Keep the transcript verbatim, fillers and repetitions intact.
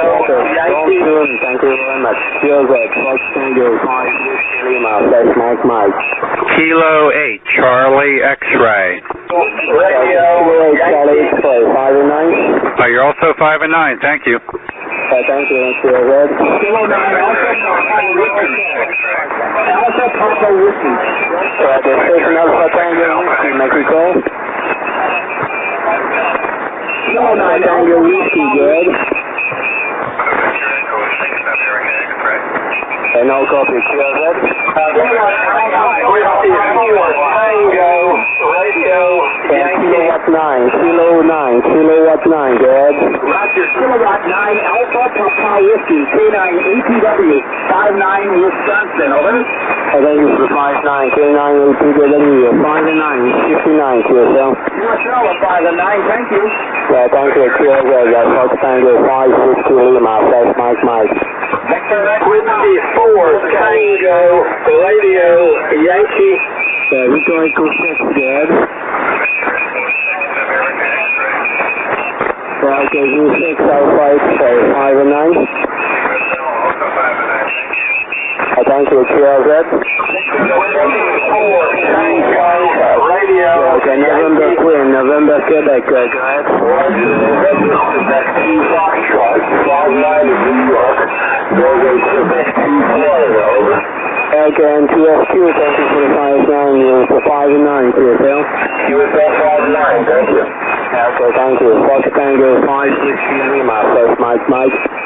Don't soon, thank you very much. Cheers at Fox Tango five Lima, that's Mike Mike. Kilo eight, Charlie X-ray. Radio, Charlie X-ray, five and nine. Oh, you're also five and nine, thank you. Uh, thank you, Cheers Red. Kilo nine, Alpha Papa Whiskey. Alpha Papa Whiskey. Uh, the station Alpha Tango Whiskey, Mexico. Kilo nine, Tango Whiskey, good. And no copy, Cheers Red. Tango, radio, kilowatt nine, kilo nine, kilowatt nine, good. Roger, kilowatt nine, Alpha Papa Whiskey, K nine A T W, five nine Wisconsin, over. I think it's the five nine, K nine A T W, five and nine, fifty-nine, Q S L. U S L, five and nine, thank you. Yeah, thank you, Q S L, that's Fox Tango five Whiskey Lima, that's Mike Mike. Whiskey four, Tango, radio, Yankee. Yeah, Rico Echo six, good. Yeah, okay, U six, Alpha X-ray, five and nine. I thank you, Q S L. four, Tango, radio. Yeah, okay, November Queen, November Quebec, uh, go ahead. Okay, and T S Q, thank you for the five nine, you're for five and nine, Q S L. Q S L five nine, thank you. Okay, thank you. Fox Tango five Whiskey Lima, that's Mike Mike.